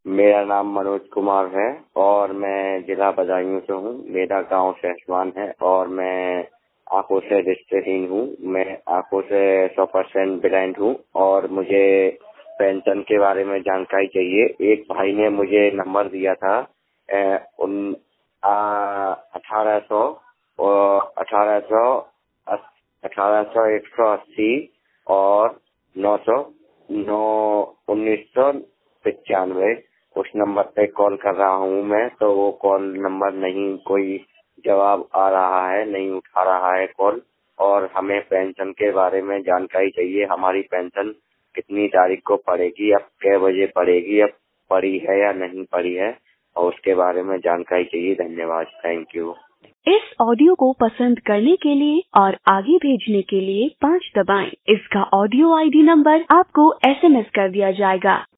मेरा नाम मनोज कुमार है और मैं जिला बदायूं से हूँ। मेरा गांव सहसवान है और मैं आंखों से दृष्टिहीन हूँ। मैं आंखों से 100% ब्लाइंड हूँ और मुझे पेंशन के बारे में जानकारी चाहिए। एक भाई ने मुझे नंबर दिया था 1800 और 180 और 1995। उस नंबर पे कॉल कर रहा हूँ मैं, तो वो कॉल नंबर नहीं, कोई जवाब आ रहा है, नहीं उठा रहा है कॉल। और हमें पेंशन के बारे में जानकारी चाहिए। हमारी पेंशन कितनी तारीख को पड़ेगी, अब कै बजे पड़ेगी, अब पड़ी है या नहीं पड़ी है, और उसके बारे में जानकारी चाहिए। धन्यवाद, थैंक यू। इस ऑडियो को पसंद करने के लिए और आगे भेजने के लिए 5 दबाएं। इसका ऑडियो ID नंबर आपको SMS कर दिया जाएगा।